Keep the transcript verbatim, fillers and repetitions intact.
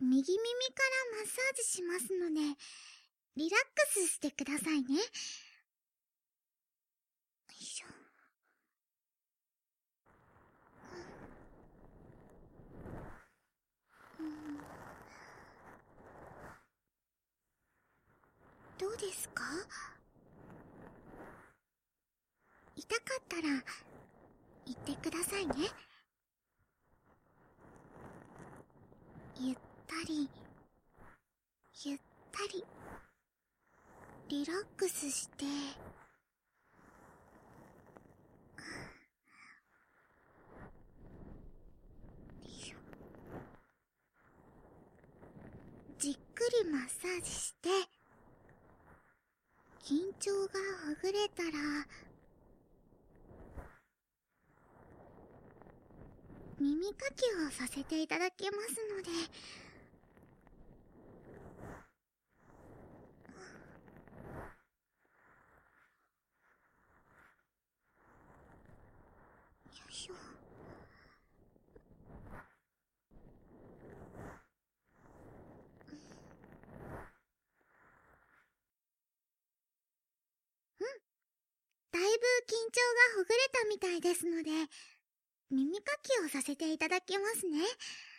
右耳からマッサージしますので、リラックスしてくださいね。よいしょ。うん、どうですか？痛かったら言ってくださいね。ゆったりゆったりリラックスして、じっくりマッサージして、緊張がほぐれたら耳かきをさせていただきますので。よいしょ。うん、だいぶ緊張がほぐれたみたいですので、耳かきをさせていただきますね。